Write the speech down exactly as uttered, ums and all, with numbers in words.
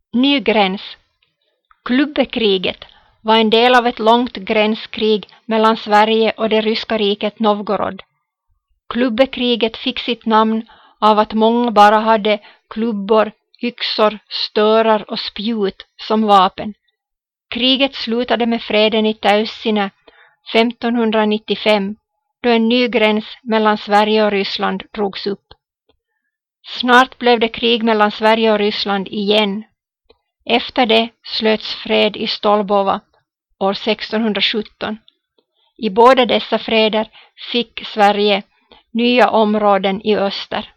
Ny gräns. Klubbekriget var en del av ett långt gränskrig mellan Sverige och det ryska riket Novgorod. Klubbekriget fick sitt namn av att många bara hade klubbor, yxor, störar och spjut som vapen. Kriget slutade med freden i Taussina femtonhundranittiofem, då en ny gräns mellan Sverige och Ryssland drogs upp. Snart blev det krig mellan Sverige och Ryssland igen. Efter det slöts fred i Stolbova år sextonhundrasjutton. I båda dessa freder fick Sverige nya områden i öster.